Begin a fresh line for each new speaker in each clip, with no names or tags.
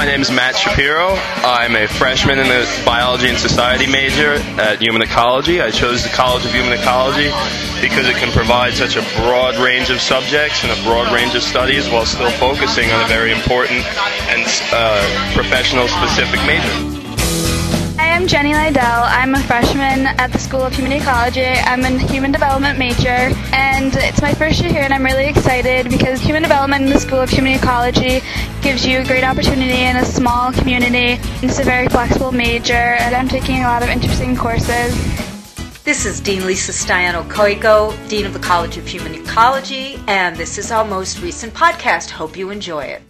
my name is Matt Shapiro. I'm a freshman in the Biology and Society major at Human Ecology. I chose the College of Human Ecology because it can provide such a broad range of subjects and a broad range of studies while still focusing on a very important and professional-specific major.
Hi, I'm Jenny Lydell. I'm a freshman at the School of Human Ecology. I'm a Human Development major, and it's my first year here, and I'm really excited because Human Development in the School of Human Ecology gives you a great opportunity in a small community. It's a very flexible major, and I'm taking a lot of interesting courses.
This is Dean Lisa Staiano-Coico, Dean of the College of Human Ecology, and this is our most recent podcast. Hope you enjoy it.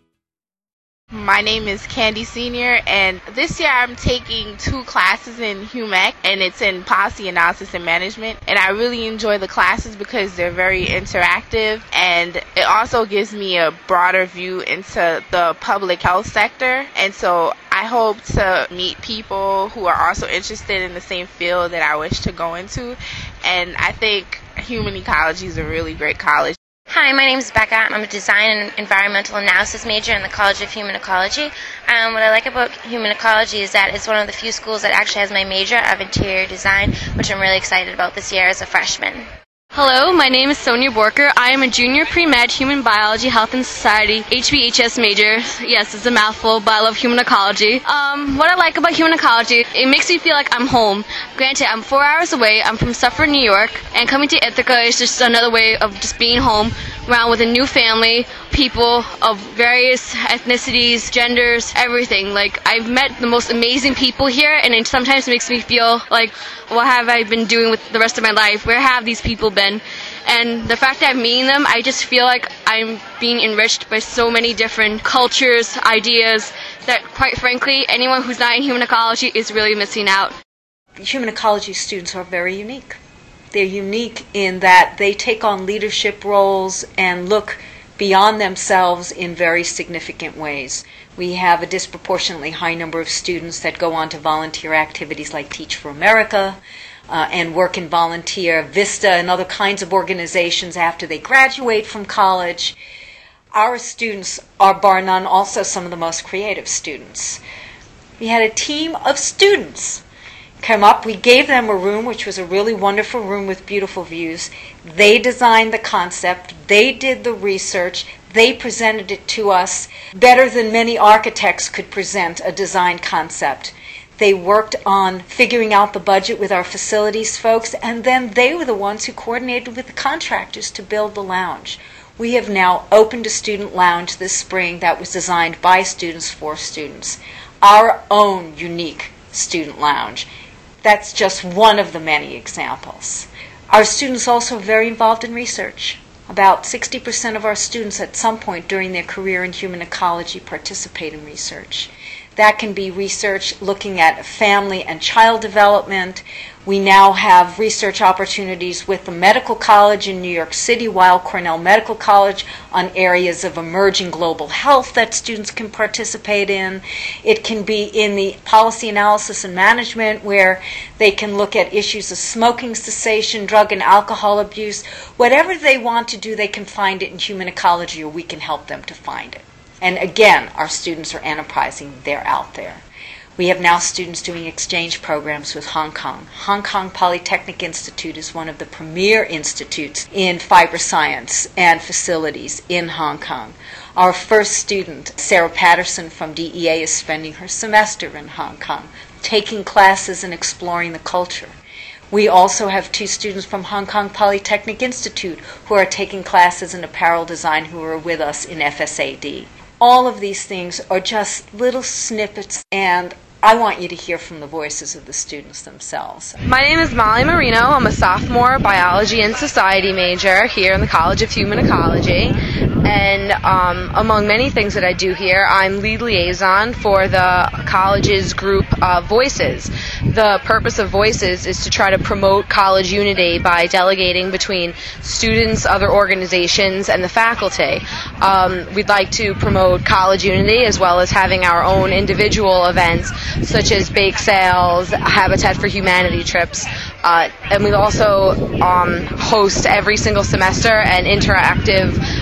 My name is Candy Senior, and this year I'm taking 2 classes in HUMEC, and it's in Policy Analysis and Management. And I really enjoy the classes because they're very interactive, and it also gives me a broader view into the public health sector. And so I hope to meet people who are also interested in the same field that I wish to go into. And I think Human Ecology is a really great college.
Hi, my name is Becca. I'm a design and environmental analysis major in the College of Human Ecology. What I like about Human Ecology is that it's one of the few schools that actually has my major of interior design, which I'm really excited about this year as a freshman.
Hello, my name is Sonia Borker. I am a junior pre-med human biology, health and society, HBHS major. Yes, it's a mouthful, but I love human ecology. What I like about human ecology, it makes me feel like I'm home. Granted, I'm 4 hours away. I'm from Suffern, New York, and coming to Ithaca is just another way of just being home, around with a new family, people of various ethnicities, genders, everything. Like, I've met the most amazing people here, and it sometimes makes me feel like, what have I been doing with the rest of my life? Where have these people been? And the fact that I'm meeting them, I just feel like I'm being enriched by so many different cultures, ideas, that quite frankly, anyone who's not in human ecology is really missing out.
Human ecology students are very unique. They're unique in that they take on leadership roles and look beyond themselves in very significant ways. We have a disproportionately high number of students that go on to volunteer activities like Teach for America and work and volunteer VISTA and other kinds of organizations after they graduate from college. Our students are, bar none, also some of the most creative students. We had a team of students come up. We gave them a room, which was a really wonderful room with beautiful views. They designed the concept. They did the research. They presented it to us better than many architects could present a design concept. They worked on figuring out the budget with our facilities folks, and then they were the ones who coordinated with the contractors to build the lounge. We have now opened a student lounge this spring that was designed by students for students. Our own unique student lounge. That's just one of the many examples. Our students also are very involved in research. About 60% of our students at some point during their career in human ecology participate in research. That can be research looking at family and child development. We now have research opportunities with the Medical College in New York City, Weill Cornell Medical College, on areas of emerging global health that students can participate in. It can be in the Policy Analysis and Management, where they can look at issues of smoking cessation, drug and alcohol abuse. Whatever they want to do, they can find it in human ecology, or we can help them to find it. And again, our students are enterprising. They're out there. We have now students doing exchange programs with Hong Kong. Hong Kong Polytechnic Institute is one of the premier institutes in fiber science and facilities in Hong Kong. Our first student, Sarah Patterson from DEA, is spending her semester in Hong Kong, taking classes and exploring the culture. We also have 2 students from Hong Kong Polytechnic Institute who are taking classes in apparel design who are with us in FSAD. All of these things are just little snippets, and I want you to hear from the voices of the students themselves.
My name is Molly Marino. I'm a sophomore biology and society major here in the College of Human Ecology. And among many things that I do here, I'm lead liaison for the college's group Voices. The purpose of Voices is to try to promote college unity by delegating between students, other organizations, and the faculty. We'd like to promote college unity as well as having our own individual events such as bake sales, Habitat for Humanity trips, and we also host every single semester an interactive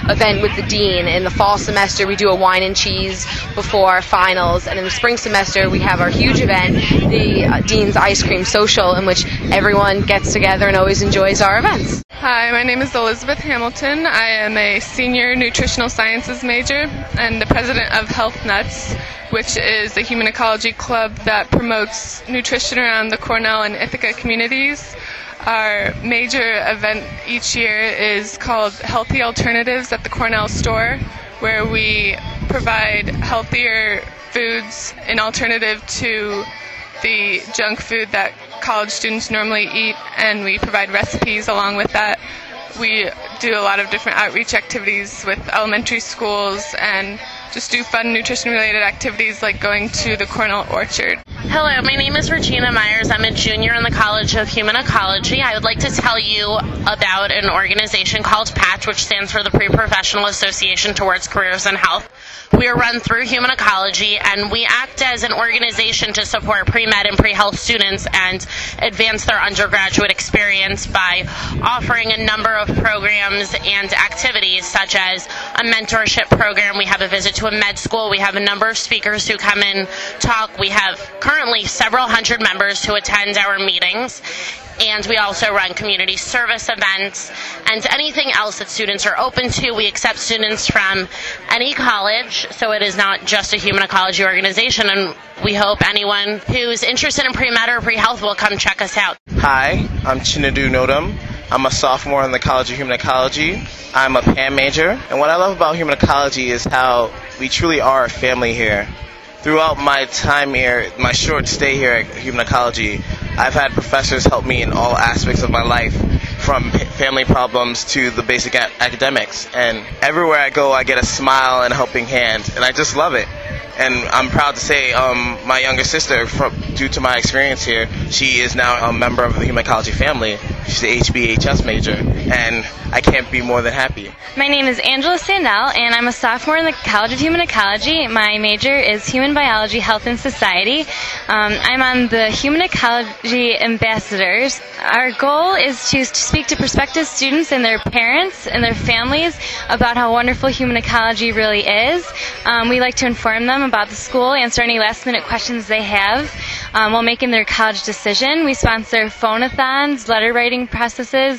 event with the dean. In the fall semester, we do a wine and cheese before finals, and in the spring semester, we have our huge event, the Dean's Ice Cream Social, in which everyone gets together and always enjoys our events.
Hi, my name is Elizabeth Hamilton. I am a senior nutritional sciences major and the president of Health Nuts, which is a human ecology club that promotes nutrition around the Cornell and Ithaca communities. Our major event each year is called Healthy Alternatives at the Cornell store, where we provide healthier foods, an alternative to the junk food that college students normally eat, and we provide recipes along with that. We do a lot of different outreach activities with elementary schools and just do fun nutrition-related activities like going to the Cornell Orchard.
Hello, my name is Regina Myers. I'm a junior in the College of Human Ecology. I would like to tell you about an organization called PATCH, which stands for the Pre-Professional Association Towards Careers in Health. We are run through Human Ecology, and we act as an organization to support pre-med and pre-health students and advance their undergraduate experience by offering a number of programs and activities, such as a mentorship program. We have a visit to a med school. We have a number of speakers who come and talk. We have currently several hundred members who attend our meetings. And we also run community service events and anything else that students are open to. We accept students from any college, so it is not just a human ecology organization, and we hope anyone who's interested in pre-med or pre-health will come check us out.
Hi, I'm Chinadu Nodum. I'm a sophomore in the College of Human Ecology. I'm a PAM major, and what I love about human ecology is how we truly are a family here. Throughout my time here, my short stay here at Human Ecology, I've had professors help me in all aspects of my life, from family problems to the basic academics. And everywhere I go, I get a smile and a helping hand, and I just love it. And I'm proud to say my younger sister, due to my experience here, she is now a member of the Human Ecology family. She's the HBHS major, and I can't be more than happy.
My name is Angela Sandell, and I'm a sophomore in the College of Human Ecology. My major is Human Biology, Health, and Society. I'm on the Human Ecology Ambassadors. Our goal is to speak to prospective students and their parents and their families about how wonderful human ecology really is. We like to inform them about the school, answer any last-minute questions they have while making their college decision. We sponsor phone-a-thons, letter writing processes,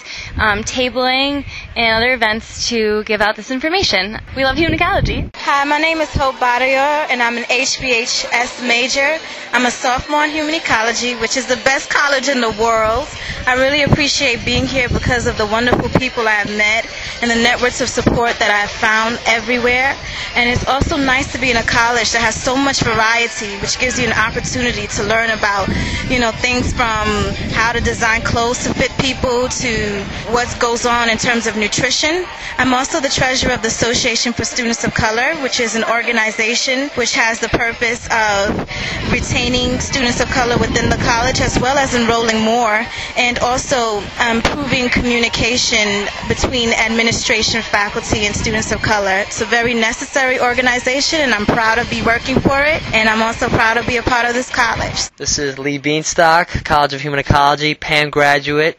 tabling, and other events to give out this information. We love human ecology.
Hi, my name is Hope Badayor, and I'm an HBHS major. I'm a sophomore in human ecology, which is the best college in the world. I really appreciate being here because of the wonderful people I have met and the networks of support that I have found everywhere. And it's also nice to be in a college that has so much variety, which gives you an opportunity to learn about, things from how to design clothes to fit people to what goes on in terms of nutrition. I'm also the treasurer of the Association for Students of Color, which is an organization which has the purpose of retaining students of color within the college as well as enrolling more, and also improving communication between administration, faculty, and students of color. It's a very necessary organization, and I'm proud to be working for it, and I'm also proud to be a part of this college.
This is Lee Beanstalk, College of Human Ecology, PAM graduate,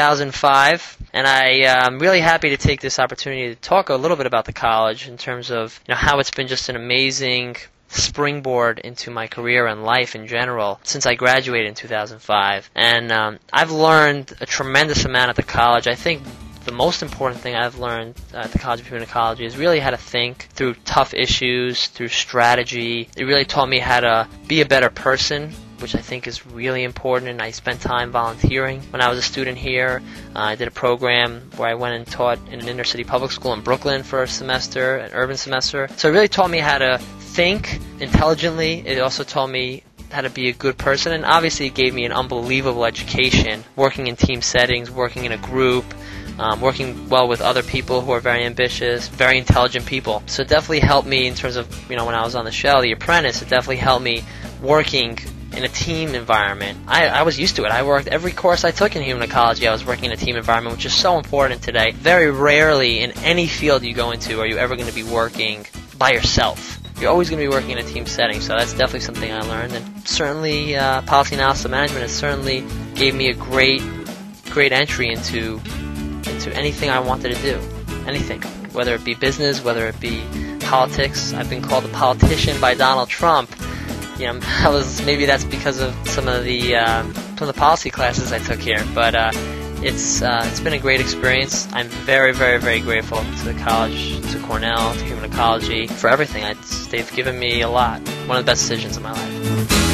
2005, and I'm really happy to take this opportunity to talk a little bit about the college in terms of how it's been just an amazing springboard into my career and life in general since I graduated in 2005. And I've learned a tremendous amount at the college. I think the most important thing I've learned at the College of Human Ecology is really how to think through tough issues, through strategy. It really taught me how to be a better person, which I think is really important, and I spent time volunteering. When I was a student here, I did a program where I went and taught in an inner-city public school in Brooklyn for a semester, an urban semester. So it really taught me how to think intelligently. It also taught me how to be a good person, and obviously it gave me an unbelievable education, working in team settings, working in a group, working well with other people who are very ambitious, very intelligent people. So it definitely helped me in terms of, when I was on the show, The Apprentice, it definitely helped me working in a team environment. I was used to it. I worked every course I took in human ecology. I was working in a team environment, which is so important today. Very rarely in any field you go into are you ever going to be working by yourself. You're always going to be working in a team setting, so that's definitely something I learned. And certainly policy analysis and management has certainly gave me a great entry into anything I wanted to do. Anything. whether it be business, whether it be politics. I've been called a politician by Donald Trump. You know, maybe that's because of some of the policy classes I took here, but it's been a great experience. I'm very, very, very grateful to the college, to Cornell, to human ecology, for everything. They've given me a lot. One of the best decisions of my life.